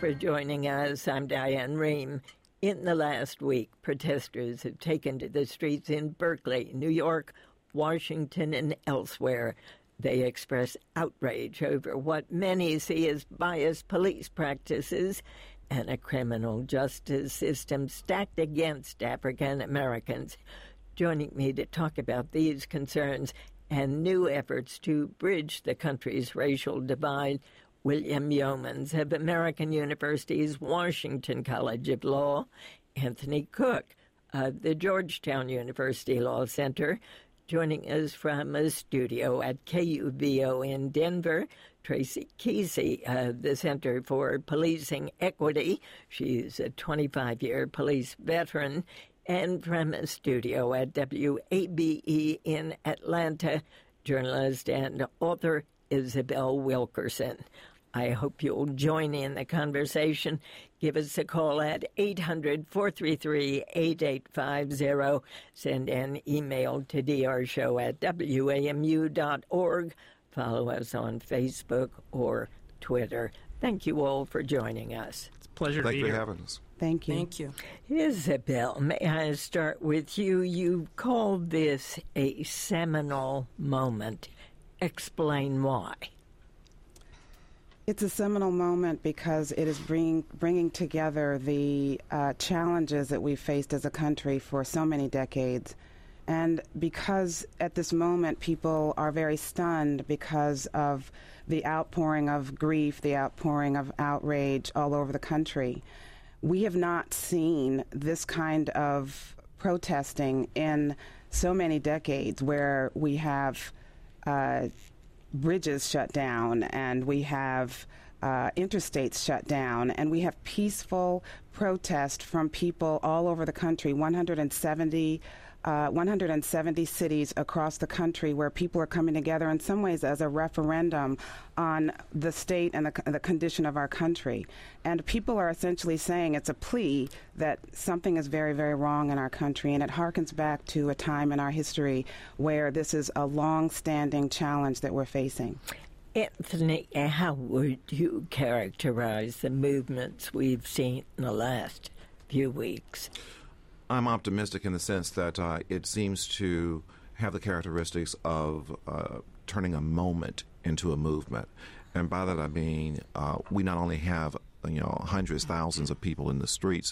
for joining us. I'm Diane Rehm. In the last week, protesters have taken to the streets in Berkeley, New York, Washington, and elsewhere. They express outrage over what many see as biased police practices and a criminal justice system stacked against African Americans. Joining me to talk about these concerns and new efforts to bridge the country's racial divide, William Yeomans of American University's Washington College of Law, Anthony Cook of the Georgetown University Law Center, joining us from a studio at KUVO in Denver, Tracy Kesey of the Center for Policing Equity. She's a 25-year police veteran. And from a studio at WABE in Atlanta, journalist and author Isabel Wilkerson. I hope you'll join in the conversation. Give us a call at 800-433-8850. Send an email to drshow@wamu.org. Follow us on Facebook or Twitter. Thank you all for joining us. It's a pleasure to be here. Thank you for having us. Thank you. Thank you. Isabel, may I start with you? You called this a seminal moment. Explain why. It's a seminal moment because it is bringing together the challenges that we've faced as a country for so many decades. And because at this moment people are very stunned because of the outpouring of grief, the outpouring of outrage all over the country. We have not seen this kind of protesting in so many decades, where we have bridges shut down and we have interstates shut down, and we have peaceful protest from people all over the country, 170 cities across the country, where people are coming together in some ways as a referendum on the state and the condition of our country. And people are essentially saying it's a plea that something is very, very wrong in our country, and it harkens back to a time in our history where this is a long-standing challenge that we're facing. Anthony, how would you characterize the movements we've seen in the last few weeks? I'm optimistic in the sense that it seems to have the characteristics of turning a moment into a movement. And by that I mean we not only have hundreds, thousands of people in the streets,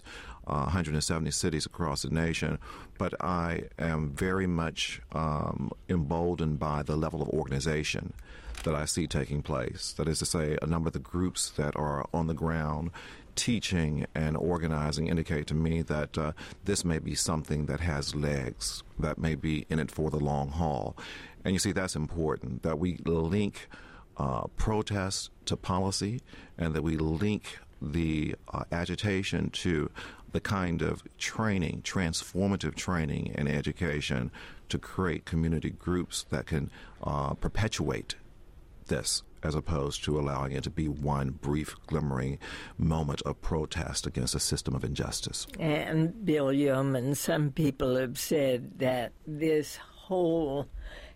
170 cities across the nation, but I am very much emboldened by the level of organization that I see taking place. That is to say, a number of the groups that are on the ground teaching and organizing indicate to me that this may be something that has legs, that may be in it for the long haul. And you see, that's important, that we link protests to policy, and that we link the agitation to the kind of training, transformative training and education to create community groups that can perpetuate this, as opposed to allowing it to be one brief, glimmering moment of protest against a system of injustice. And Bill Yeoman, some people have said that this whole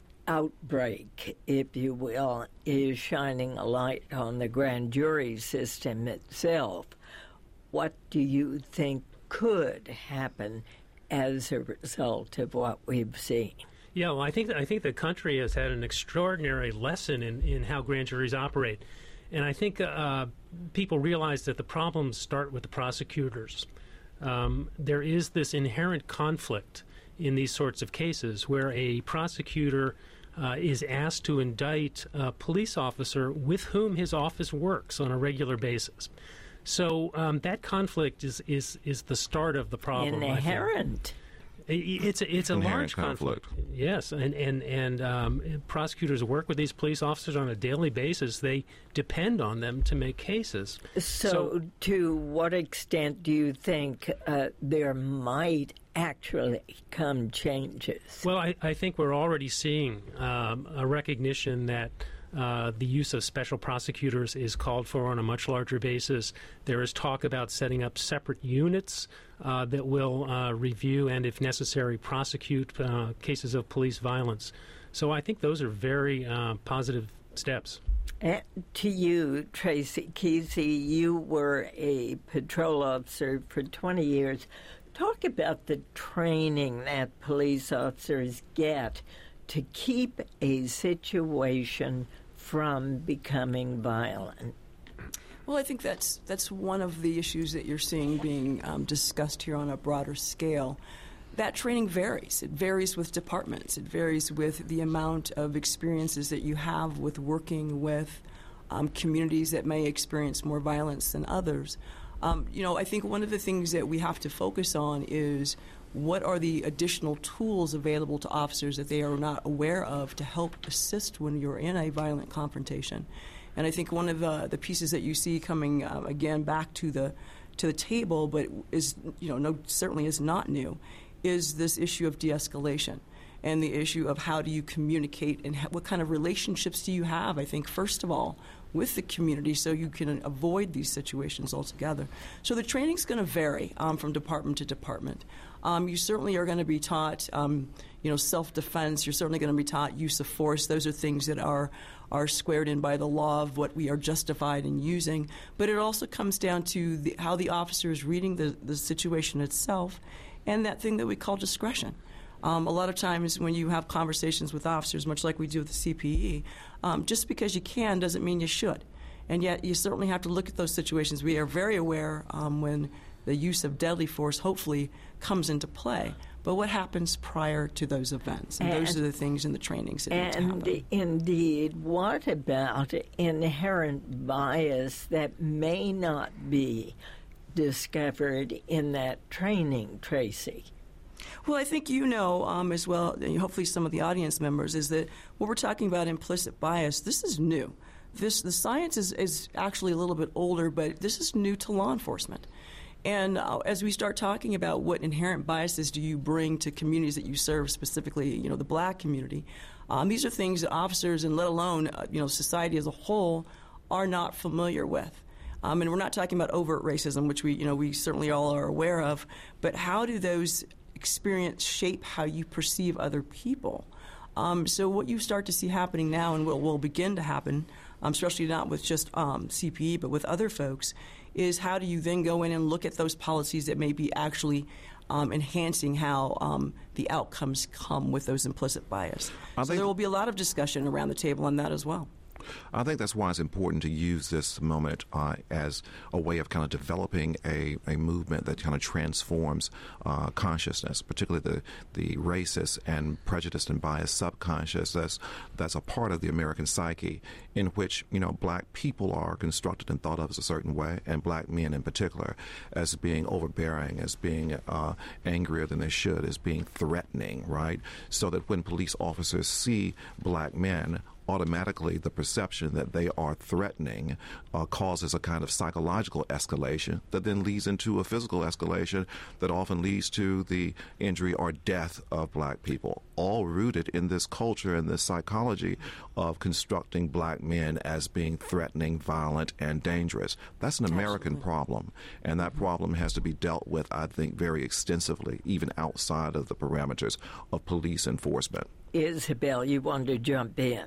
outbreak, if you will, is shining a light on the grand jury system itself. What do you think could happen as a result of what we've seen? Yeah, well, I think the country has had an extraordinary lesson in how grand juries operate. And I think people realize that the problems start with the prosecutors. There is this inherent conflict in these sorts of cases where a prosecutor is asked to indict a police officer with whom his office works on a regular basis. So that conflict is the start of the problem. Inherent. It's a large conflict. Yes, and prosecutors work with these police officers on a daily basis. They depend on them to make cases. So to what extent do you think there might actually come changes? Well, I think we're already seeing a recognition that the use of special prosecutors is called for on a much larger basis. There is talk about setting up separate units that will review and, if necessary, prosecute cases of police violence. So I think those are very positive steps. And to you, Tracy Kesey, you were a patrol officer for 20 years. Talk about the training that police officers get to keep a situation from becoming violent. Well, I think that's one of the issues that you're seeing being discussed here on a broader scale. That training varies. It varies with departments. It varies with the amount of experiences that you have with working with communities that may experience more violence than others. I think one of the things that we have to focus on is what are the additional tools available to officers that they are not aware of to help assist when you're in a violent confrontation. And I think one of the pieces that you see coming again back to the table, but is certainly is not new, is this issue of de-escalation and the issue of how do you communicate and what kind of relationships do you have, I think, first of all, with the community so you can avoid these situations altogether. So the training's going to vary from department to department. You certainly are going to be taught, self-defense. You're certainly going to be taught use of force. Those are things that are squared in by the law of what we are justified in using. But it also comes down to how the officer is reading the situation itself and that thing that we call discretion. A lot of times when you have conversations with officers, much like we do with the CPE, just because you can doesn't mean you should. And yet you certainly have to look at those situations. We are very aware when the use of deadly force hopefully comes into play. But what happens prior to those events? And those are the things in the trainings that need to happen. And indeed, what about inherent bias that may not be discovered in that training, Tracy? Well, I think as well, and hopefully some of the audience members, is that what we're talking about implicit bias, this is new. The science is actually a little bit older, but this is new to law enforcement. And as we start talking about what inherent biases do you bring to communities that you serve, specifically, the black community, these are things that officers and let alone, society as a whole are not familiar with. And we're not talking about overt racism, which we certainly all are aware of, but how do those experience shape how you perceive other people? So what you start to see happening now and what will begin to happen, especially not with just CPE but with other folks, is how do you then go in and look at those policies that may be actually enhancing how the outcomes come with those implicit bias. So there will be a lot of discussion around the table on that as well. I think that's why it's important to use this moment as a way of kind of developing a movement that kind of transforms consciousness, particularly the racist and prejudiced and biased subconscious that's a part of the American psyche, in which black people are constructed and thought of as a certain way, and black men in particular as being overbearing, as being angrier than they should, as being threatening, right? So that when police officers see black men, automatically the perception that they are threatening causes a kind of psychological escalation that then leads into a physical escalation that often leads to the injury or death of black people, all rooted in this culture and this psychology of constructing black men as being threatening, violent, and dangerous. That's an American problem, and that problem has to be dealt with, I think, very extensively, even outside of the parameters of police enforcement. Isabel, you wanted to jump in.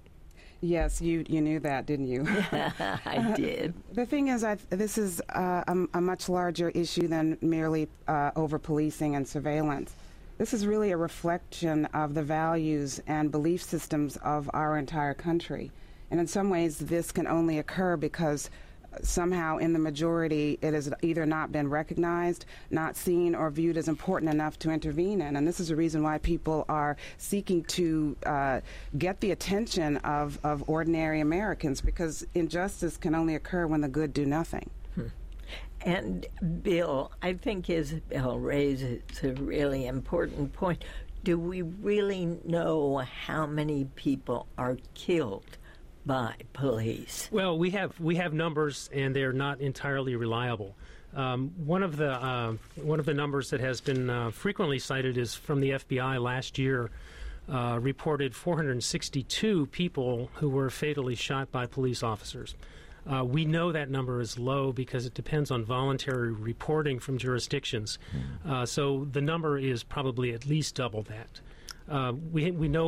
Yes, you knew that, didn't you? I did. The thing is, this is a much larger issue than merely over-policing and surveillance. This is really a reflection of the values and belief systems of our entire country. And in some ways, this can only occur because somehow in the majority it has either not been recognized, not seen, or viewed as important enough to intervene in. And this is the reason why people are seeking to get the attention of ordinary Americans, because injustice can only occur when the good do nothing. And Bill, I think Isabel raises a really important point. Do we really know how many people are killed by police? Well, we have numbers, and they're not entirely reliable. One of the numbers that has been frequently cited is from the FBI last year. Reported 462 people who were fatally shot by police officers. We know that number is low because it depends on voluntary reporting from jurisdictions. So the number is probably at least double that. We know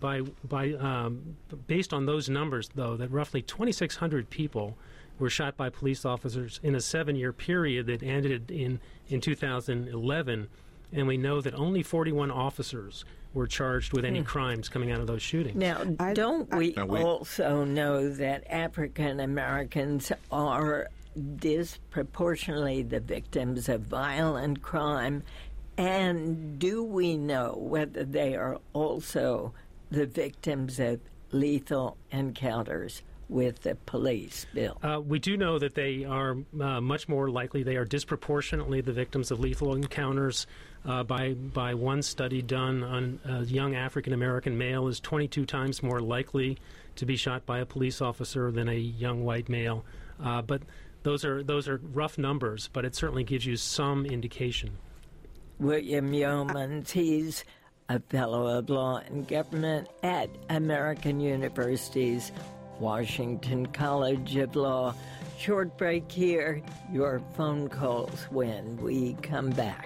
based on those numbers, though, that roughly 2,600 people were shot by police officers in a 7-year period that ended in 2011, and we know that only 41 officers were charged with any crimes coming out of those shootings. Now, don't we also know that African Americans are disproportionately the victims of violent crime? And do we know whether they are also the victims of lethal encounters with the police, Bill? We do know that they are much more likely. They are disproportionately the victims of lethal encounters. By one study done on a young African-American male is 22 times more likely to be shot by a police officer than a young white male. But those are rough numbers, but it certainly gives you some indication. William Yeomans, he's a Fellow of Law and Government at American University's Washington College of Law. Short break here. Your phone calls when we come back.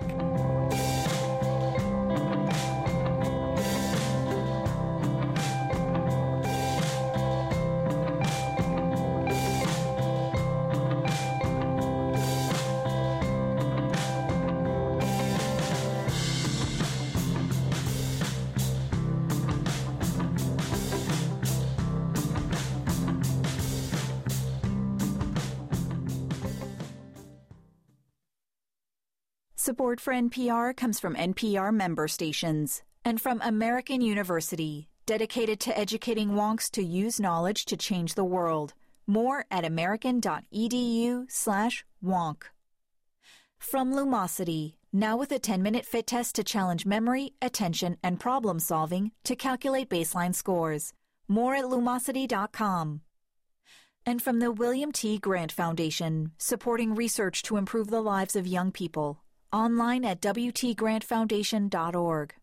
Support for NPR comes from NPR member stations and from American University, dedicated to educating wonks to use knowledge to change the world. More at american.edu/wonk. From Lumosity, now with a 10-minute fit test to challenge memory, attention, and problem solving to calculate baseline scores. More at lumosity.com. And from the William T. Grant Foundation, supporting research to improve the lives of young people. Online at wtgrantfoundation.org.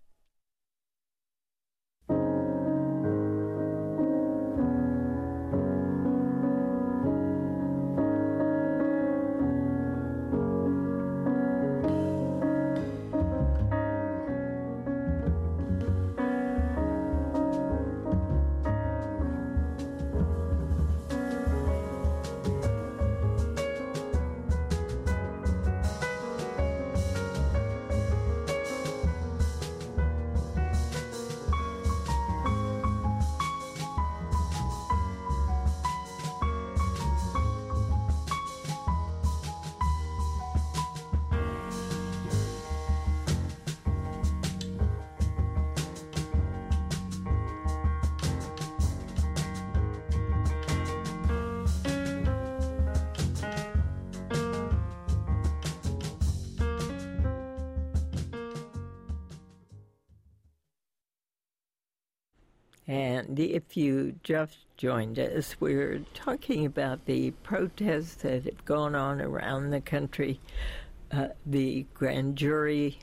And if you just joined us, we're talking about the protests that have gone on around the country, the grand jury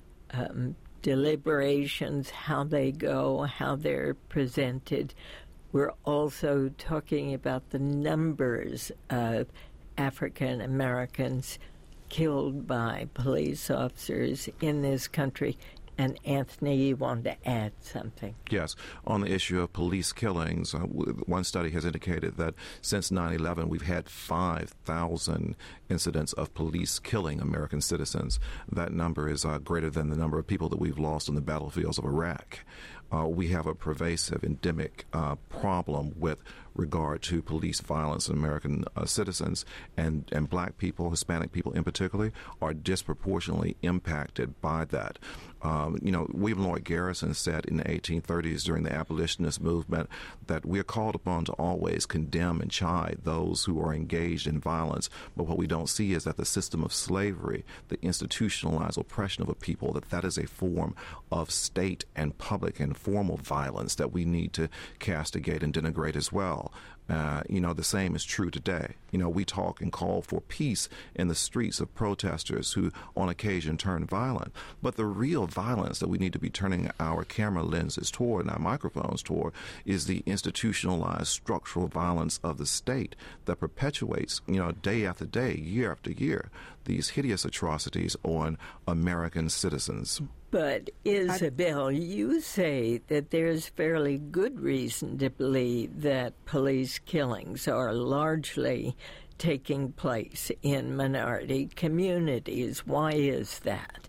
deliberations, how they go, how they're presented. We're also talking about the numbers of African Americans killed by police officers in this country. And Anthony, you wanted to add something. Yes. On the issue of police killings, one study has indicated that since 9/11, we've had 5,000 incidents of police killing American citizens. That number is greater than the number of people that we've lost on the battlefields of Iraq. We have a pervasive, endemic problem with regard to police violence in American citizens, and black people, Hispanic people in particular, are disproportionately impacted by that. William Lloyd Garrison said in the 1830s during the abolitionist movement that we are called upon to always condemn and chide those who are engaged in violence, but what we don't see is that the system of slavery, the institutionalized oppression of a people, that is a form of state and public and formal violence that we need to castigate and denigrate as well. The same is true today. We talk and call for peace in the streets of protesters who on occasion turn violent. But the real violence that we need to be turning our camera lenses toward and our microphones toward is the institutionalized structural violence of the state that perpetuates, day after day, year after year, these hideous atrocities on American citizens. But, Isabel, you say that there's fairly good reason to believe that police killings are largely taking place in minority communities. Why is that?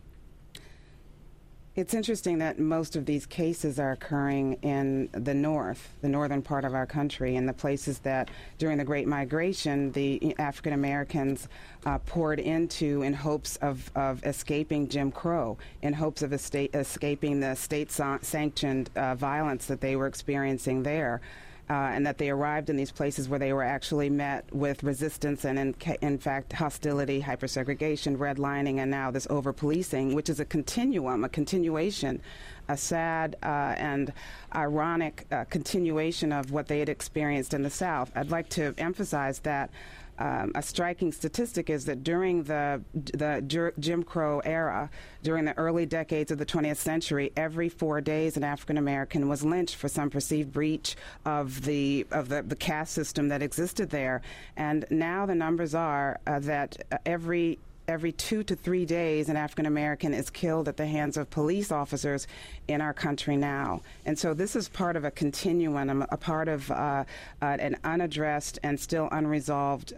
It's interesting that most of these cases are occurring in the northern part of our country, in the places that during the Great Migration the African Americans poured into in hopes of escaping Jim Crow, in hopes of escaping the state-sanctioned violence that they were experiencing there. And that they arrived in these places where they were actually met with resistance and, in fact, hostility, hypersegregation, redlining, and now this over-policing, which is a continuation, a sad and ironic continuation of what they had experienced in the South. I'd like to emphasize that a striking statistic is that during the Jim Crow era, during the early decades of the 20th century, every 4 days an African American was lynched for some perceived breach of the caste system that existed there. And now the numbers are that every 2 to 3 days, an African American is killed at the hands of police officers in our country now. And so this is part of a continuum, a part of an unaddressed and still unresolved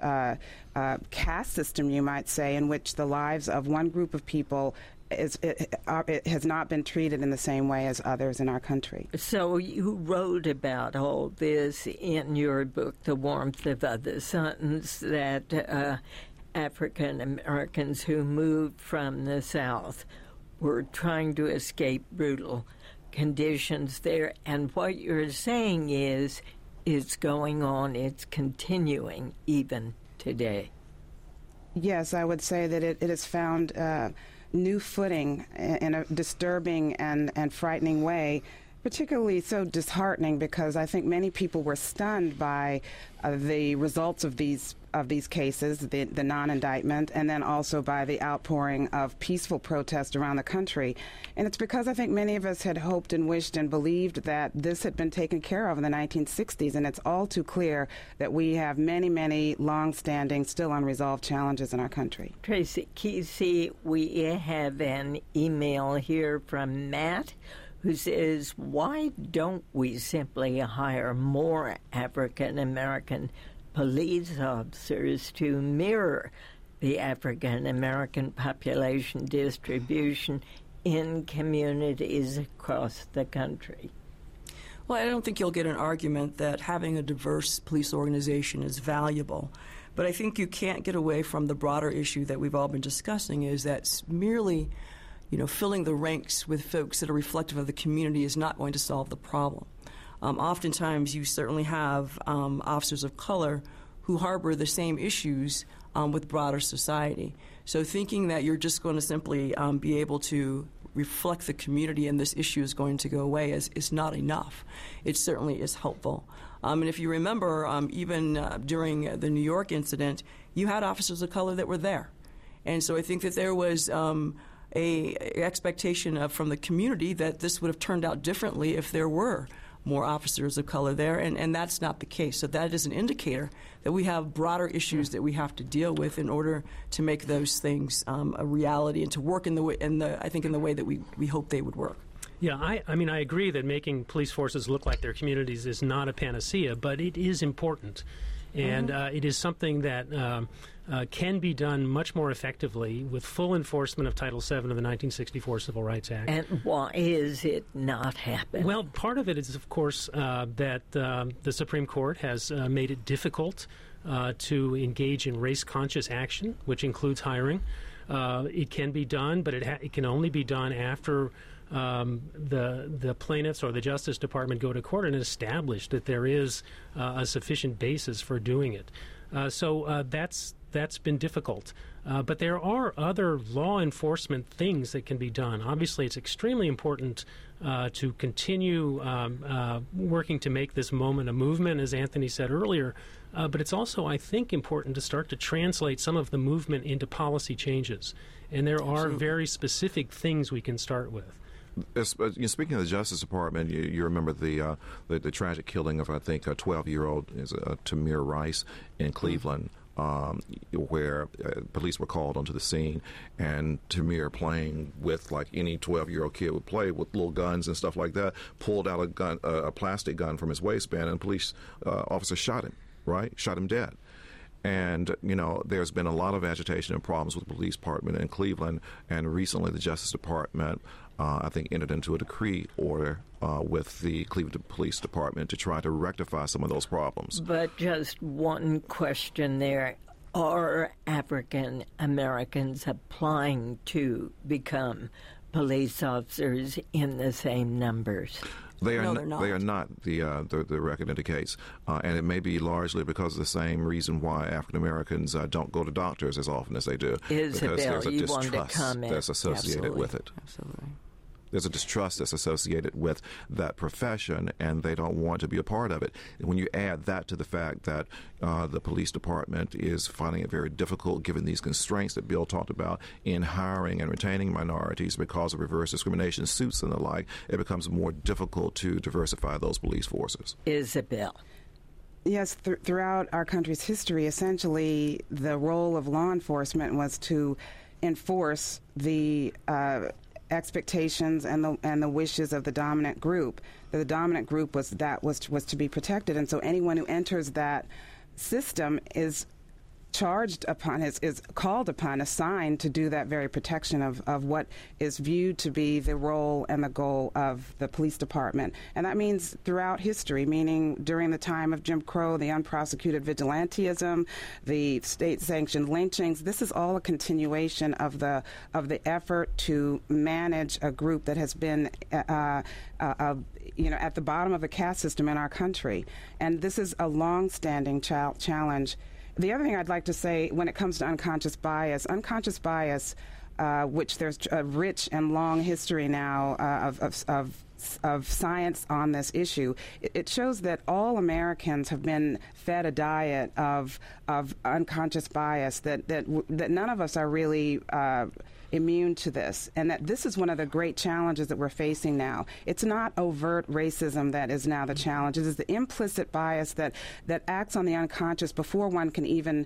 caste system, you might say, in which the lives of one group of people it has not been treated in the same way as others in our country. So you wrote about all this in your book, The Warmth of Other Suns, that African Americans who moved from the South were trying to escape brutal conditions there. And what you're saying is it's going on, it's continuing even today. Yes, I would say that it has found new footing in a disturbing and frightening way, particularly so disheartening because I think many people were stunned by the results of these cases, the non-indictment, and then also by the outpouring of peaceful protest around the country. And it's because I think many of us had hoped and wished and believed that this had been taken care of in the 1960s, and it's all too clear that we have many, many long-standing, still unresolved challenges in our country. Tracy Kesey, we have an email here from Matt, who says, why don't we simply hire more African American police officers to mirror the African American population distribution in communities across the country? Well, I don't think you'll get an argument that having a diverse police organization is valuable. But I think you can't get away from the broader issue that we've all been discussing, is that merely filling the ranks with folks that are reflective of the community is not going to solve the problem. Oftentimes, you certainly have officers of color who harbor the same issues with broader society. So thinking that you're just going to simply be able to reflect the community and this issue is going to go away is not enough. It certainly is helpful. And if you remember, even during the New York incident, you had officers of color that were there. And so I think that there was a expectation from the community that this would have turned out differently if there were more officers of color there, and that's not the case. So that is an indicator that we have broader issues that we have to deal with in order to make those things a reality and to work in the way that we hope they would work. Yeah, I mean, I agree that making police forces look like their communities is not a panacea, but it is important. And it is something that can be done much more effectively with full enforcement of Title VII of the 1964 Civil Rights Act. And why is it not happening? Well, part of it is, of course, that the Supreme Court has made it difficult to engage in race-conscious action, which includes hiring. It can be done, but it can only be done after the plaintiffs or the Justice Department go to court and establish that there is a sufficient basis for doing it. So that's been difficult. But there are other law enforcement things that can be done. Obviously, it's extremely important to continue working to make this moment a movement, as Anthony said earlier. But it's also, I think, important to start to translate some of the movement into policy changes. And there are very specific things we can start with. Speaking of the Justice Department, you remember the tragic killing of, I think, a 12-year-old Tamir Rice in Cleveland, where police were called onto the scene, and Tamir, playing with like any 12-year-old kid would play with little guns and stuff like that, pulled out a plastic gun from his waistband, and a police officer shot him, shot him dead. And, there's been a lot of agitation and problems with the police department in Cleveland, and recently the Justice Department, I think, entered into a decree order with the Cleveland Police Department to try to rectify some of those problems. But just one question there. Are African Americans applying to become police officers in the same numbers? They're not. They are not. The record indicates, and it may be largely because of the same reason why African Americans don't go to doctors as often as they do. Isabel, because there's a you wanted to distrust comment. that's associated with it. Absolutely. There's a distrust that's associated with that profession, and they don't want to be a part of it. And when you add that to the fact that the police department is finding it very difficult, given these constraints that Bill talked about in hiring and retaining minorities because of reverse discrimination suits and the like, it becomes more difficult to diversify those police forces. Isabel. Yes, throughout our country's history, essentially the role of law enforcement was to enforce the expectations and the wishes of the dominant group. The dominant group was to be protected, and so anyone who enters that system is charged upon, is called upon, assigned to do that very protection of what is viewed to be the role and the goal of the police department. And that means throughout history, meaning during the time of Jim Crow, the unprosecuted vigilantism, the state-sanctioned lynchings. This is all a continuation of the effort to manage a group that has been at the bottom of the caste system in our country. And this is a long-standing challenge. The other thing I'd like to say when it comes to unconscious bias, which there's a rich and long history now of science on this issue, it shows that all Americans have been fed a diet of unconscious bias, that none of us are really immune to this, and that this is one of the great challenges that we're facing now. It's not overt racism that is now the challenge. It is the implicit bias that acts on the unconscious before one can even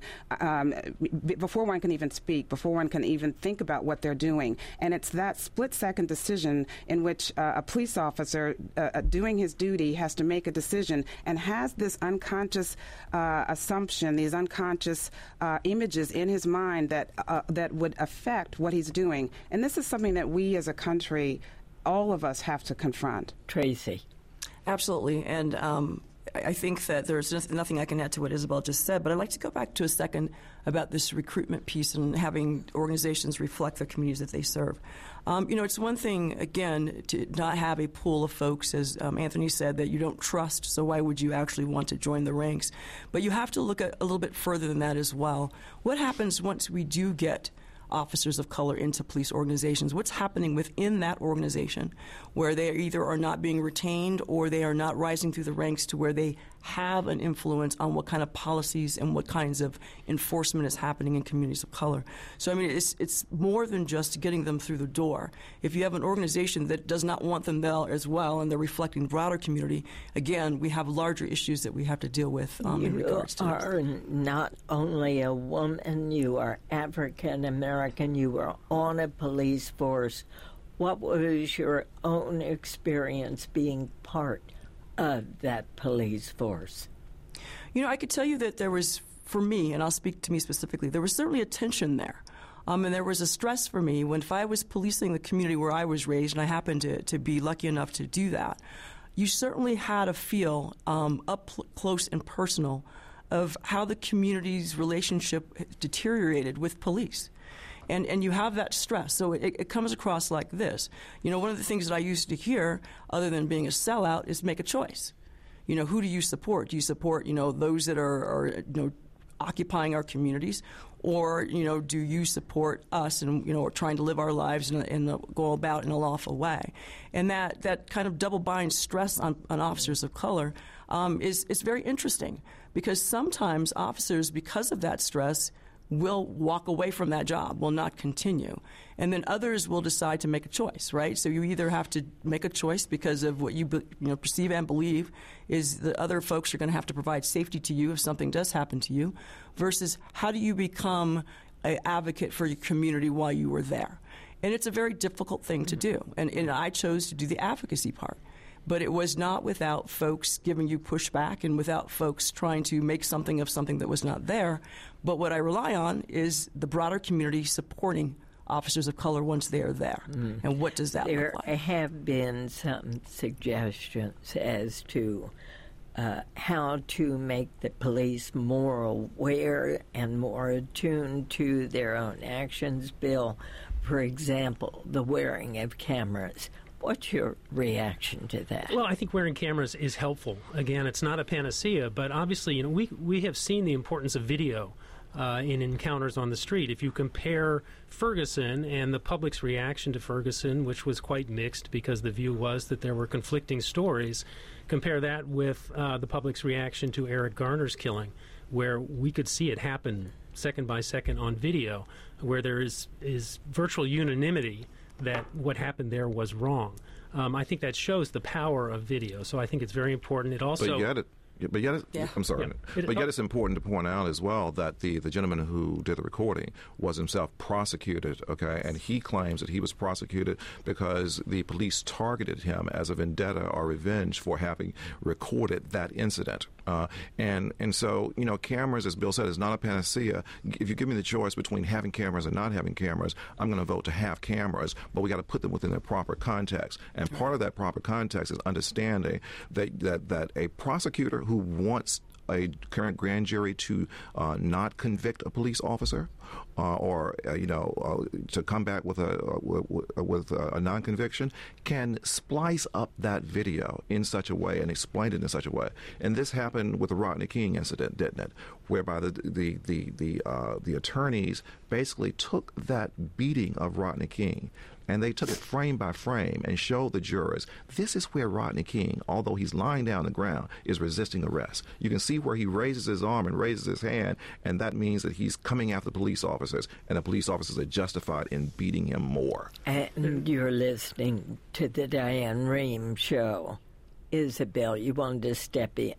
speak, before one can even think about what they're doing. And it's that split-second decision in which a police officer doing his duty has to make a decision and has this unconscious assumption, these unconscious images in his mind that would affect what he's doing. And this is something that we as a country, all of us, have to confront. Tracy. Absolutely. And I think that there's nothing I can add to what Isabel just said, but I'd like to go back to a second about this recruitment piece and having organizations reflect the communities that they serve. It's one thing, again, to not have a pool of folks, as Anthony said, that you don't trust, so why would you actually want to join the ranks? But you have to look at a little bit further than that as well. What happens once we do get officers of color into police organizations? What's happening within that organization where they either are not being retained or they are not rising through the ranks to where they have an influence on what kind of policies and what kinds of enforcement is happening in communities of color? So, it's more than just getting them through the door. If you have an organization that does not want them there as well and they're reflecting the broader community, again, we have larger issues that we have to deal with in regards to this. You are not only a woman, you are African American, you are on a police force. What was your own experience being part of that police force? I could tell you that there was, for me, and I'll speak to me specifically, there was certainly a tension there. And there was a stress for me if I was policing the community where I was raised, and I happened to be lucky enough to do that. You certainly had a feel up close and personal of how the community's relationship deteriorated with police. And you have that stress. So it comes across like this. One of the things that I used to hear, other than being a sellout, is make a choice. Who do you support? Do you support, those that are occupying our communities, or do you support us and we're trying to live our lives and go about in a lawful way? And that kind of double bind stress on officers of color is very interesting, because sometimes officers, because of that stress, will walk away from that job, will not continue. And then others will decide to make a choice, right? So you either have to make a choice because of what you perceive and believe is the other folks are going to have to provide safety to you if something does happen to you, versus how do you become an advocate for your community while you were there? And it's a very difficult thing to do. And I chose to do the advocacy part. But it was not without folks giving you pushback and without folks trying to make something of something that was not there. But what I rely on is the broader community supporting officers of color once they are there. And what does that look like? There have been some suggestions as to how to make the police more aware and more attuned to their own actions. Bill, for example, the wearing of cameras. What's your reaction to that? Well, I think wearing cameras is helpful. Again, it's not a panacea, but obviously, we have seen the importance of video in encounters on the street. If you compare Ferguson and the public's reaction to Ferguson, which was quite mixed because the view was that there were conflicting stories, compare that with the public's reaction to Eric Garner's killing, where we could see it happen second by second on video, where there is virtual unanimity that what happened there was wrong. I think that shows the power of video. So I think it's very important. It also... But yet, I'm sorry. Yeah. But yet it's important to point out as well that the gentleman who did the recording was himself prosecuted, okay? And he claims that he was prosecuted because the police targeted him as a vendetta or revenge for having recorded that incident. And so, cameras, as Bill said, is not a panacea. If you give me the choice between having cameras and not having cameras, I'm going to vote to have cameras, but we got to put them within their proper context. And part of that proper context is understanding that a prosecutor who wants a current grand jury to not convict a police officer or to come back with a non-conviction can splice up that video in such a way and explain it in such a way. And this happened with the Rodney King incident, didn't it? Whereby the attorneys basically took that beating of Rodney King and they took it frame by frame and showed the jurors, this is where Rodney King, although he's lying down on the ground, is resisting arrest. You can see where he raises his arm and raises his hand, and that means that he's coming after police officers, and the police officers are justified in beating him more. And you're listening to the Diane Rehm Show. Isabel, you wanted to step in.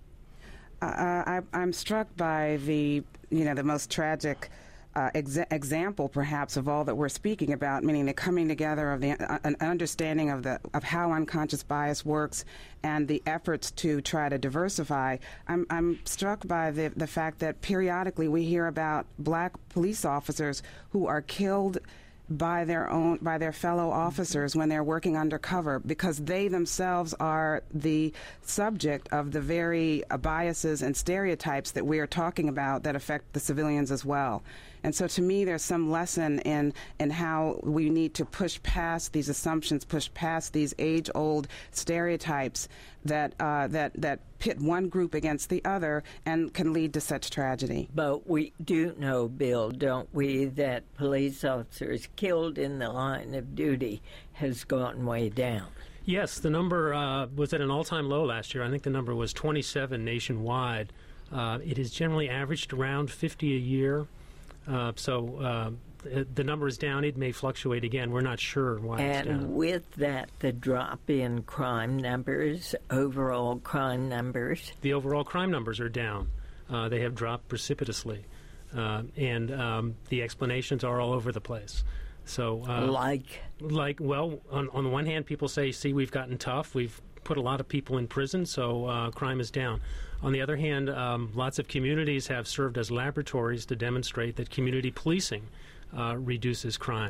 I'm struck by the most tragic example, perhaps, of all that we're speaking about, meaning the coming together of an understanding of how unconscious bias works and the efforts to try to diversify. I'm struck by the fact that periodically we hear about black police officers who are killed by their fellow officers when they're working undercover because they themselves are the subject of the very biases and stereotypes that we are talking about that affect the civilians as well. And so to me, there's some lesson in how we need to push past these assumptions, push past these age-old stereotypes that pit one group against the other and can lead to such tragedy. But we do know, Bill, don't we, that police officers killed in the line of duty has gone way down. Yes, the number was at an all-time low last year. I think the number was 27 nationwide. It is generally averaged around 50 a year. So the number is down. It may fluctuate again. We're not sure why it's down. And with that, the drop in crime numbers, overall crime numbers? The overall crime numbers are down. They have dropped precipitously. And the explanations are all over the place. So, well, on the one hand, people say, see, we've gotten tough. We've put a lot of people in prison, so crime is down. On the other hand, lots of communities have served as laboratories to demonstrate that community policing reduces crime.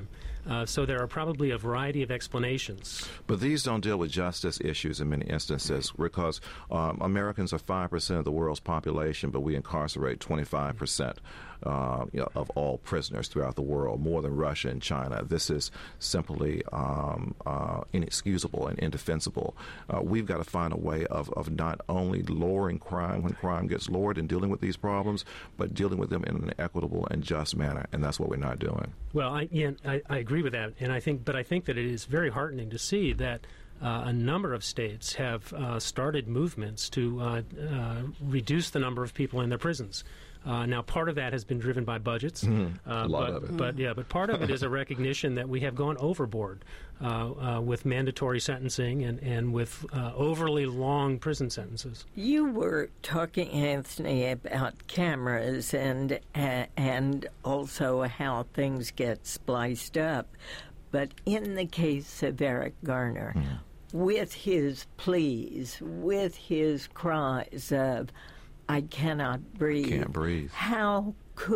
So there are probably a variety of explanations. But these don't deal with justice issues in many instances, because Americans are 5% of the world's population, but we incarcerate 25% of all prisoners throughout the world, more than Russia and China. This is simply inexcusable and indefensible. We've got to find a way of not only lowering crime when crime gets lowered and dealing with these problems, but dealing with them in an equitable and just manner, and that's what we're not doing. Well, I agree with that, and I think that it is very heartening to see that a number of states have started movements to reduce the number of people in their prisons. Now, part of that has been driven by budgets, a lot of it. But part of it is a recognition that we have gone overboard with mandatory sentencing and with overly long prison sentences. You were talking, Anthony, about cameras and also how things get spliced up. But in the case of Eric Garner, with his pleas, with his cries of, "I cannot breathe." Can't breathe. How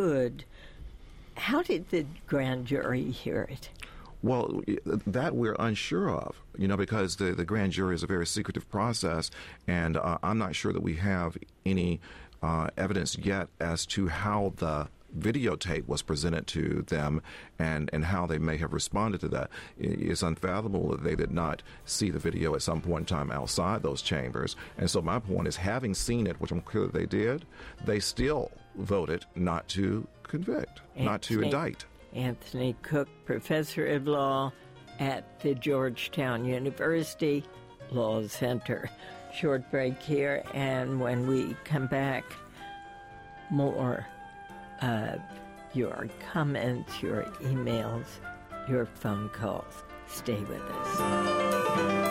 did the grand jury hear it? Well, that we're unsure of, because the grand jury is a very secretive process, and I'm not sure that we have any evidence yet as to how the videotape was presented to them and how they may have responded to that. It's unfathomable that they did not see the video at some point in time outside those chambers. And so my point is, having seen it, which I'm clear that they did, they still voted not to convict, not to indict. Anthony Cook, professor of law at the Georgetown University Law Center. Short break here, and when we come back, more your comments, your emails, your phone calls. Stay with us.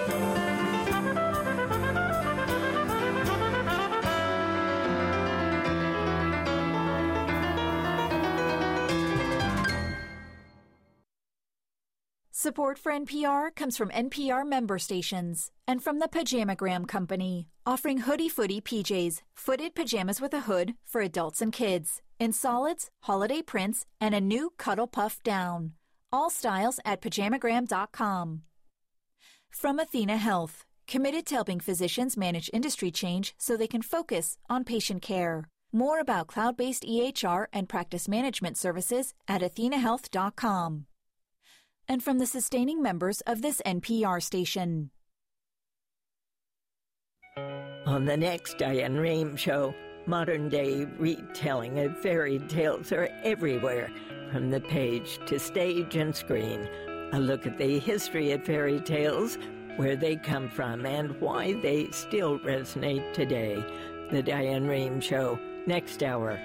Support for NPR comes from NPR member stations and from the Pajamagram Company, offering Hoodie Footy PJs, footed pajamas with a hood for adults and kids, in solids, holiday prints, and a new Cuddle Puff down. All styles at pajamagram.com. From Athena Health, committed to helping physicians manage industry change so they can focus on patient care. More about cloud-based EHR and practice management services at athenahealth.com. And from the sustaining members of this NPR station. On the next Diane Rehm Show, modern-day retelling of fairy tales are everywhere, from the page to stage and screen. A look at the history of fairy tales, where they come from, and why they still resonate today. The Diane Rehm Show, next hour.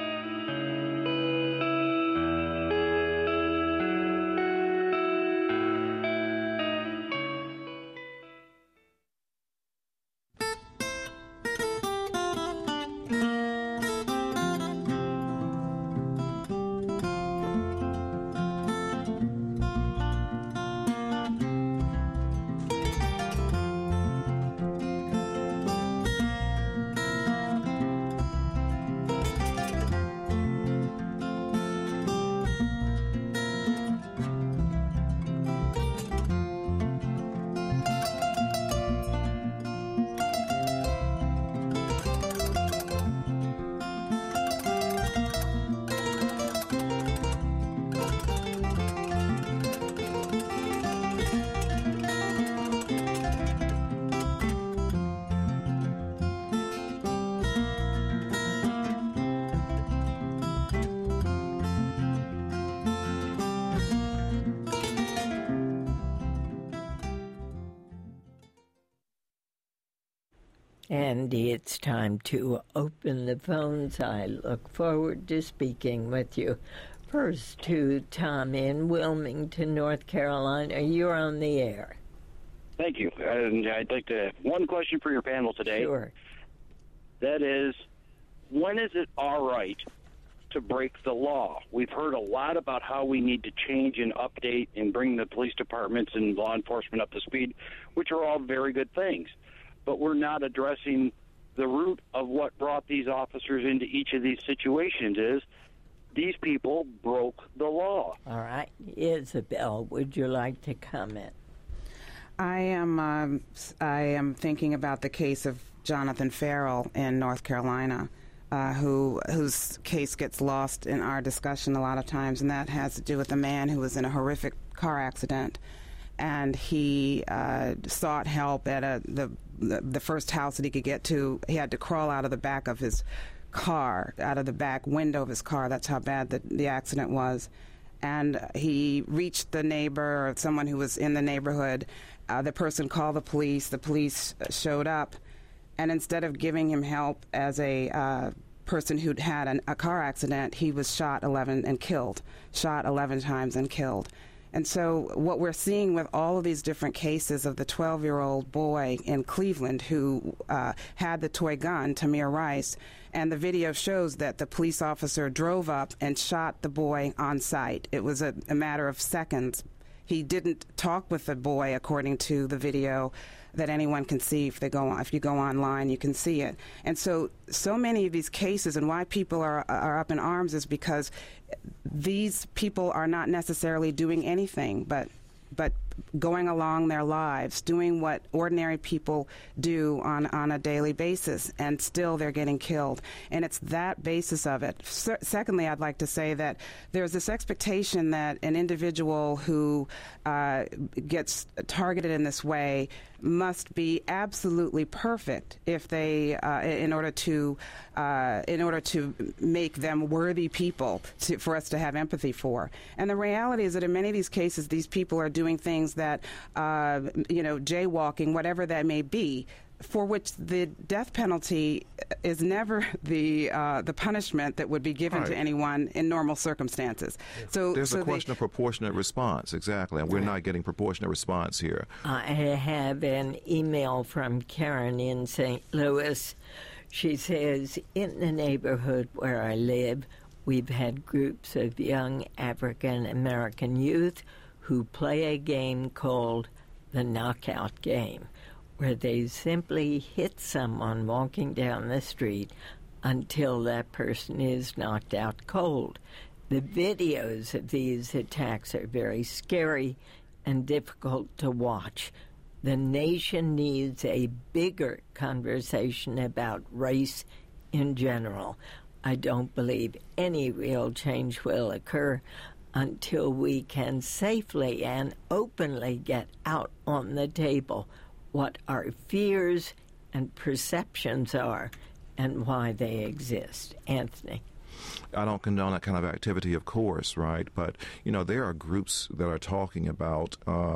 And it's time to open the phones. I look forward to speaking with you. First to Tom in Wilmington, North Carolina. You're on the air. Thank you. And I'd like to one question for your panel today. Sure. That is, when is it all right to break the law? We've heard a lot about how we need to change and update and bring the police departments and law enforcement up to speed, which are all very good things. But we're not addressing the root of what brought these officers into each of these situations. Is these people broke the law. All right. Isabel, would you like to comment? I am thinking about the case of Jonathan Ferrell in North Carolina, whose case gets lost in our discussion a lot of times, and that has to do with a man who was in a horrific car accident, and he sought help at the first house that he could get to. He had to crawl out of the back of his car, out of the back window of his car. That's how bad the accident was. And he reached the neighbor or someone who was in the neighborhood. The person called the police. The police showed up. And instead of giving him help as a person who'd had a car accident, he was shot 11 times and killed. And so what we're seeing with all of these different cases of the 12-year-old boy in Cleveland who had the toy gun, Tamir Rice, and the video shows that the police officer drove up and shot the boy on sight. It was a matter of seconds. He didn't talk with the boy, according to the video that anyone can see. If you go online, you can see it. And so many of these cases, and why people are up in arms, is because these people are not necessarily doing anything but going along their lives, doing what ordinary people do on a daily basis, and still they're getting killed. And it's that basis of it. Secondly, I'd like to say that there's this expectation that an individual who gets targeted in this way must be absolutely perfect if they, in order to make them worthy people for us to have empathy for. And the reality is that in many of these cases, these people are doing things that, jaywalking, whatever that may be, for which the death penalty is never the punishment that would be given to anyone in normal circumstances. Yeah. So there's a question of proportionate response, exactly, and we're not getting proportionate response here. I have an email from Karen in St. Louis. She says, in the neighborhood where I live, we've had groups of young African American youth who play a game called the knockout game, where they simply hit someone walking down the street until that person is knocked out cold. The videos of these attacks are very scary and difficult to watch. The nation needs a bigger conversation about race in general. I don't believe any real change will occur until we can safely and openly get out on the table what our fears and perceptions are and why they exist. Anthony. I don't condone that kind of activity, of course, right? But, there are groups that are talking about,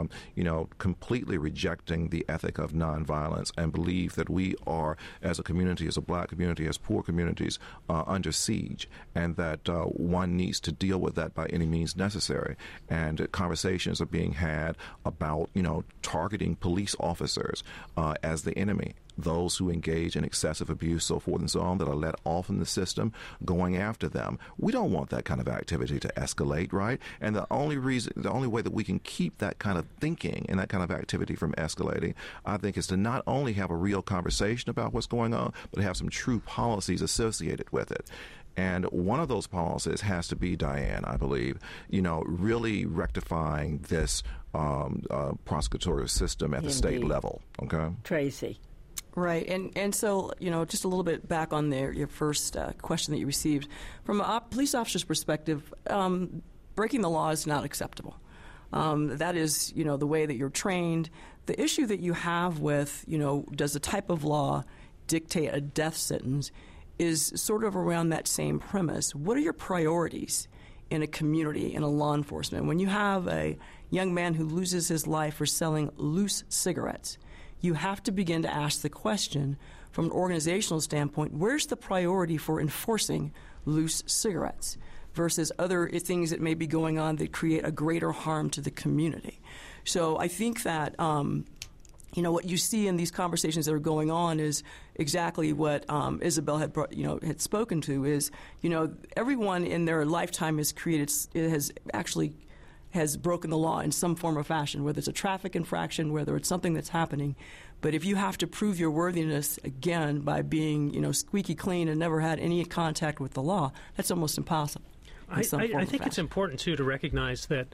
completely rejecting the ethic of nonviolence and believe that we are, as a community, as a black community, as poor communities, under siege, and that one needs to deal with that by any means necessary. And conversations are being had about, targeting police officers as the enemy. Those who engage in excessive abuse, so forth and so on, that are let off in the system, going after them. We don't want that kind of activity to escalate, right? And the only way that we can keep that kind of thinking and that kind of activity from escalating, I think, is to not only have a real conversation about what's going on, but have some true policies associated with it. And one of those policies has to be, Diane, I believe, really rectifying this prosecutorial system at the state level. Okay, Tracy. Right, and so, just a little bit back on your first question that you received. From a police officer's perspective, breaking the law is not acceptable. That is, the way that you're trained. The issue that you have with, does the type of law dictate a death sentence is sort of around that same premise. What are your priorities in a community, in a law enforcement? When you have a young man who loses his life for selling loose cigarettes, you have to begin to ask the question from an organizational standpoint, where's the priority for enforcing loose cigarettes versus other things that may be going on that create a greater harm to the community? So I think that, what you see in these conversations that are going on is exactly what Isabel had spoken to is, everyone in their lifetime has broken the law in some form or fashion, whether it's a traffic infraction, whether it's something that's happening. But if you have to prove your worthiness, again, by being, squeaky clean and never had any contact with the law, that's almost impossible. in some form I think it's important, too, to recognize that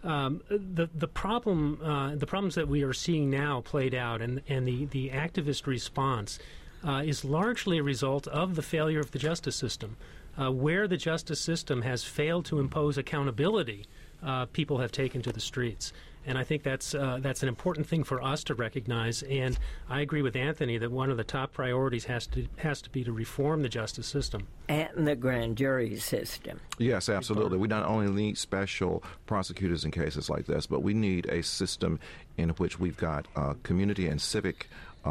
the problems that we are seeing now played out and the activist response is largely a result of the failure of the justice system. Where the justice system has failed to impose accountability, people have taken to the streets. And I think that's an important thing for us to recognize. And I agree with Anthony that one of the top priorities has to be to reform the justice system. And the grand jury system. Yes, absolutely. We not only need special prosecutors in cases like this, but we need a system in which we've got community and civic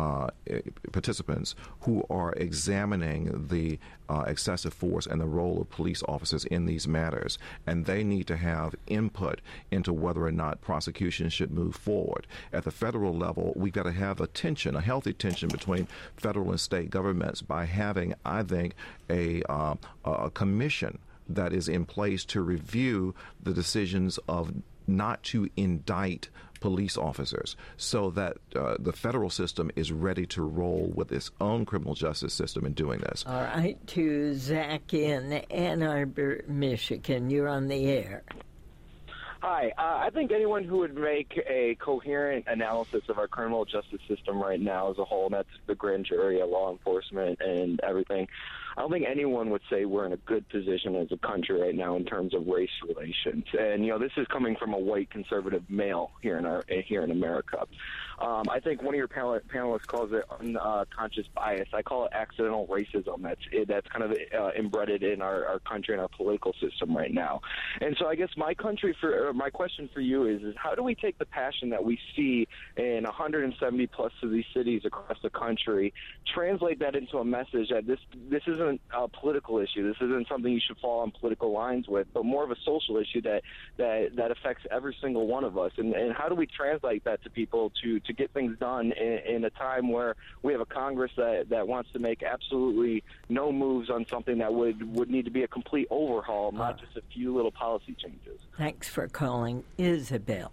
participants who are examining the excessive force and the role of police officers in these matters, and they need to have input into whether or not prosecution should move forward. At the federal level, we've got to have a healthy tension between federal and state governments by having, I think, a commission that is in place to review the decisions of not to indict police officers, so that the federal system is ready to roll with its own criminal justice system in doing this. All right, to Zach in Ann Arbor, Michigan. You're on the air. Hi. I think anyone who would make a coherent analysis of our criminal justice system right now as a whole, and that's the grand jury, law enforcement, and everything, I don't think anyone would say we're in a good position as a country right now in terms of race relations. And, this is coming from a white conservative male here in America. I think one of your panelists calls it unconscious bias. I call it accidental racism. That's kind of embedded in our country and our political system right now. And so I guess my question for you is how do we take the passion that we see in 170 plus of these cities across the country, translate that into a message that this isn't a political issue. This isn't something you should fall on political lines with, but more of a social issue that affects every single one of us. And how do we translate that to people to get things done in a time where we have a Congress that wants to make absolutely no moves on something that would need to be a complete overhaul, not just a few little policy changes? Thanks for calling. Isabel.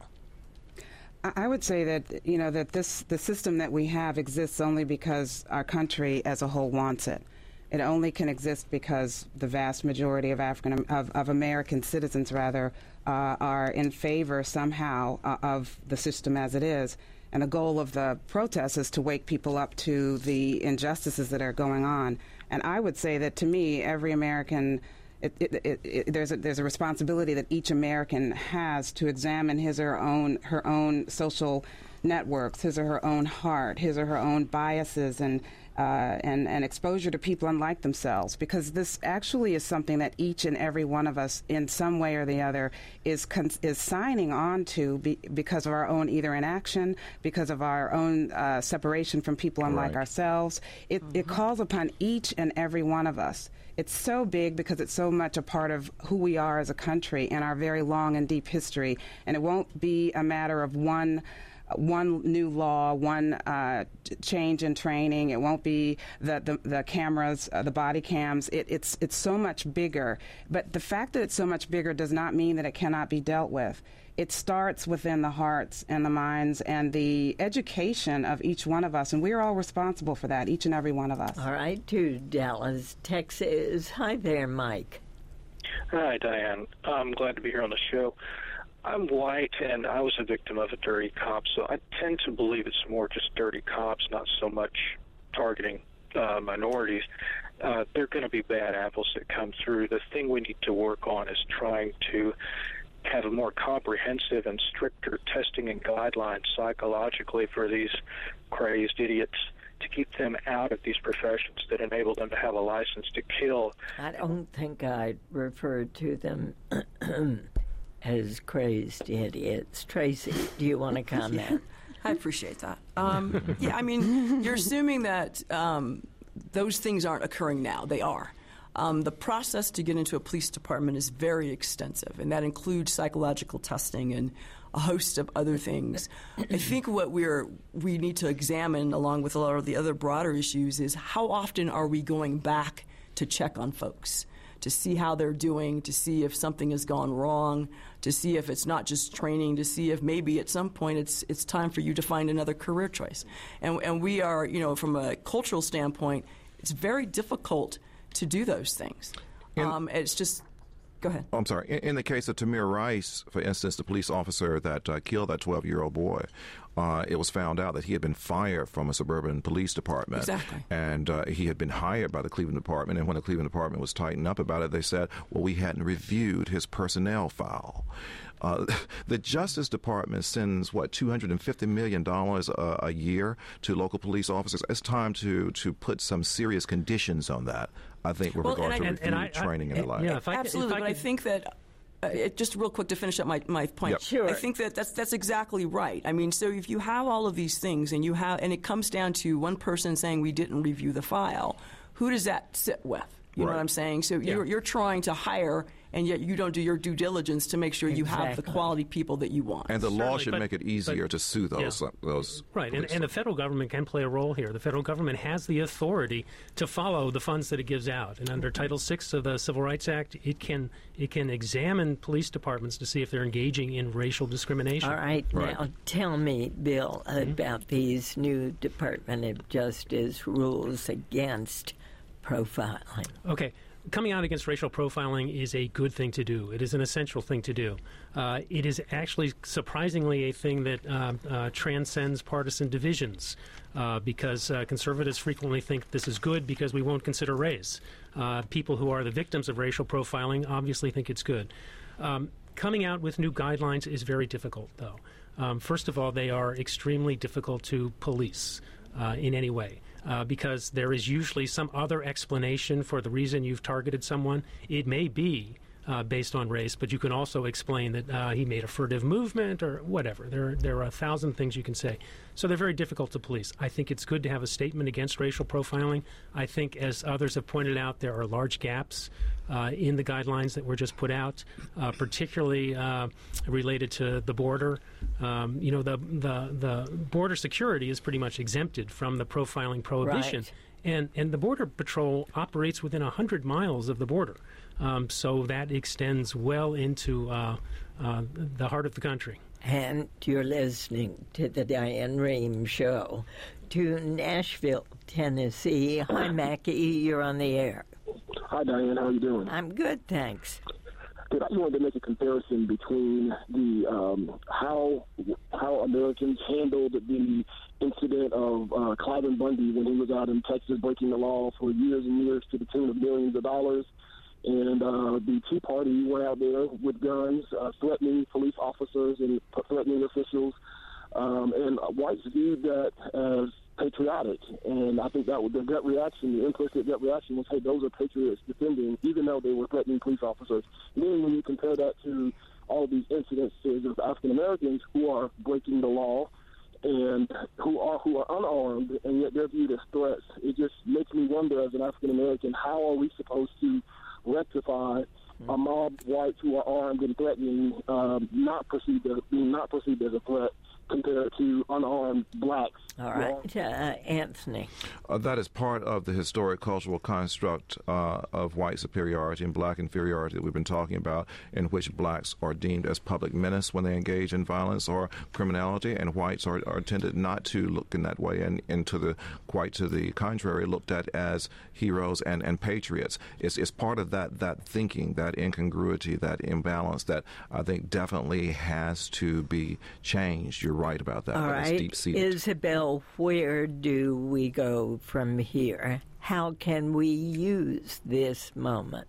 I would say that that the system that we have exists only because our country as a whole wants it. It only can exist because the vast majority of American citizens are in favor somehow of the system as it is. And the goal of the protests is to wake people up to the injustices that are going on. And I would say that to me, every American, there's a responsibility that each American has to examine his or her own social networks, his or her own heart, his or her own biases, and exposure to people unlike themselves, because this actually is something that each and every one of us, in some way or the other, is signing on to because of our own either inaction, because of our own separation from people unlike ourselves. It calls upon each and every one of us. It's so big because it's so much a part of who we are as a country and our very long and deep history, and it won't be a matter of one new law, one change in training. It won't be the cameras, the body cams. It's so much bigger. But the fact that it's so much bigger does not mean that it cannot be dealt with. It starts within the hearts and the minds and the education of each one of us, and we're all responsible for that, each and every one of us. All right, to Dallas, Texas. Hi there, Mike. Hi, Diane. I'm glad to be here on the show. I'm white, and I was a victim of a dirty cop, so I tend to believe it's more just dirty cops, not so much targeting minorities. They're going to be bad apples that come through. The thing we need to work on is trying to have a more comprehensive and stricter testing and guidelines psychologically for these crazed idiots, to keep them out of these professions that enable them to have a license to kill. I don't think I'd refer to them as crazed idiots. Tracy, do you want to comment? Yeah, I appreciate that. You're assuming that those things aren't occurring now. They are. The process to get into a police department is very extensive, and that includes psychological testing and a host of other things. I think what we need to examine, along with a lot of the other broader issues, is how often are we going back to check on folks, to see how they're doing, to see if something has gone wrong, to see if it's not just training, to see if maybe at some point it's time for you to find another career choice. And we are, from a cultural standpoint, it's very difficult to do those things. It's just Go ahead. I'm sorry. In the case of Tamir Rice, for instance, the police officer that killed that 12-year-old boy, it was found out that he had been fired from a suburban police department. Exactly. And he had been hired by the Cleveland Department. And when the Cleveland Department was tightened up about it, they said, well, we hadn't reviewed his personnel file. The Justice Department sends, $250 million a year to local police officers. It's time to put some serious conditions on that, I think, with regard to review, training, and the like. Yeah, absolutely, but I think that just real quick to finish up my point. Yep. Sure. I think that's exactly right. I mean, so if you have all of these things and it comes down to one person saying we didn't review the file, who does that sit with? You know what I'm saying? So you're trying to hire, and yet you don't do your due diligence to make sure you have the quality people that you want. And the law should make it easier to sue those. Right, and the federal government can play a role here. The federal government has the authority to follow the funds that it gives out. And under Title VI of the Civil Rights Act, it can examine police departments to see if they're engaging in racial discrimination. All right. Now tell me, Bill, about these new Department of Justice rules against profiling. Okay. Coming out against racial profiling is a good thing to do. It is an essential thing to do. It is actually surprisingly a thing that transcends partisan divisions because conservatives frequently think this is good because we won't consider race. People who are the victims of racial profiling obviously think it's good. Coming out with new guidelines is very difficult, though. First of all, they are extremely difficult to police in any way. Because there is usually some other explanation for the reason you've targeted someone. It may be based on race, but you can also explain that he made a furtive movement or whatever. There are 1,000 things you can say. So they're very difficult to police. I think it's good to have a statement against racial profiling. I think, as others have pointed out, there are large gaps in the guidelines that were just put out, particularly related to the border. The border security is pretty much exempted from the profiling prohibition. Right. And the Border Patrol operates within 100 miles of the border. So that extends well into the heart of the country. And you're listening to the Diane Rehm Show. To Nashville, Tennessee. Hi, Mackie. You're on the air. Hi, Diane. How are you doing? I'm good, thanks. Good. I just wanted to make a comparison between the how Americans handled the incident of Cliven Bundy when he was out in Texas breaking the law for years and years to the tune of millions of dollars. And the Tea Party went out there with guns, threatening police officers and threatening officials. And whites viewed that as patriotic. And I think that the gut reaction, the implicit gut reaction was, hey, those are patriots defending, even though they were threatening police officers. And then when you compare that to all of these incidences of African Americans who are breaking the law and who are unarmed, and yet they're viewed as threats, it just makes me wonder, as an African American, how are we supposed to rectify a mob of whites who are armed and threatening, not perceived as a threat, compared to unarmed blacks. All right, Anthony. That is part of the historic cultural construct of white superiority and black inferiority that we've been talking about, in which blacks are deemed as public menace when they engage in violence or criminality, and whites are tended not to look in that way, and quite to the contrary, looked at as heroes and patriots. It's part of that thinking, that incongruity, that imbalance that I think definitely has to be changed. You're right about that. All right, deep-seated. Isabel, where do we go from here? How can we use this moment?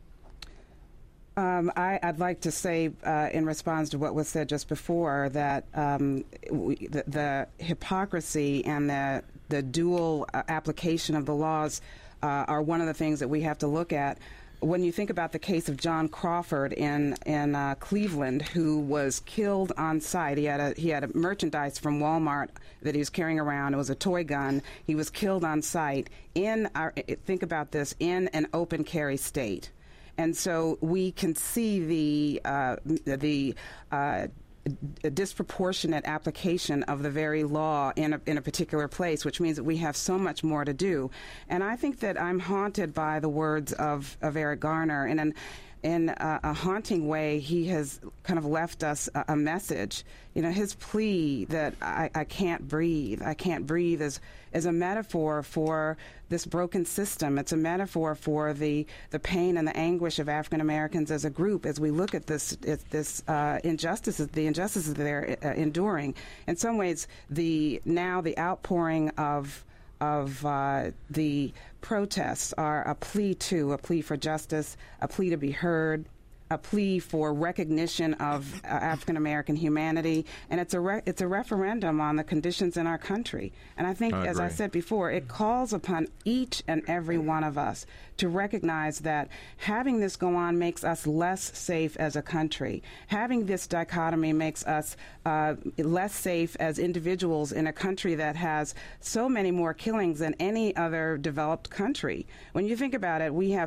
I'd like to say, in response to what was said just before, that the hypocrisy and the dual application of the laws are one of the things that we have to look at. When you think about the case of John Crawford in Cleveland, who was killed on sight, he had a merchandise from Walmart that he was carrying around. It was a toy gun. He was killed on sight think about this, in an open carry state. And so we can see the disproportionate application of the very law in a particular place, which means that we have so much more to do. And I think that I'm haunted by the words of Eric Garner. And in a haunting way, he has kind of left us a message. His plea that I can't breathe is a metaphor for this broken system. It's a metaphor for the pain and the anguish of African Americans as a group as we look at the injustices they're enduring. In some ways, the outpouring of the protests are a plea for justice, a plea to be heard, a plea for recognition of African American humanity, and it's a referendum on the conditions in our country. And I think, as I said before, it calls upon each and every one of us to recognize that having this go on makes us less safe as a country. Having this dichotomy makes us less safe as individuals in a country that has so many more killings than any other developed country. When you think about it, we had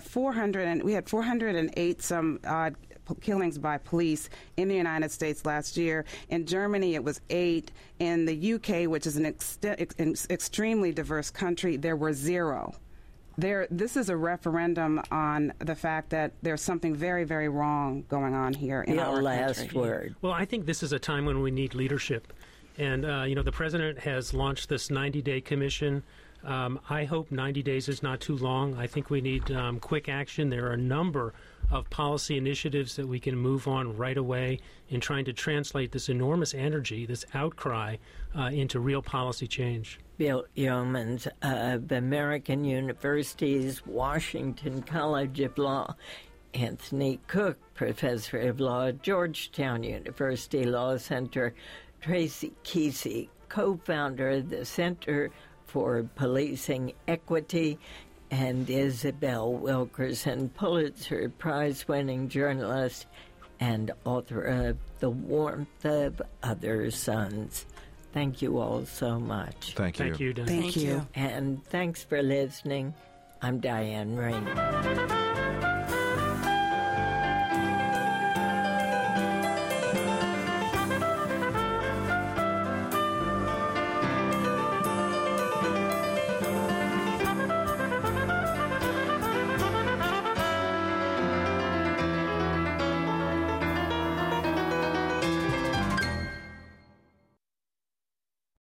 408 some odd killings by police in the United States last year. In Germany, it was 8. In the UK, which is an extremely diverse country, there were 0. This is a referendum on the fact that there's something very, very wrong going on here in our last country. Word. Well, I think this is a time when we need leadership. And, the president has launched this 90-day commission. I hope 90 days is not too long. I think we need quick action. There are a number of policy initiatives that we can move on right away in trying to translate this enormous energy, this outcry, into real policy change. Bill Yeomans of American University's Washington College of Law, Anthony Cook, professor of law at Georgetown University Law Center, Tracy Kesey, co-founder of the Center for Policing Equity, and Isabel Wilkerson, Pulitzer Prize-winning journalist and author of The Warmth of Other Suns. Thank you all so much. Thank you. Thank you, Dan. Thank you. And thanks for listening. I'm Diane Rain.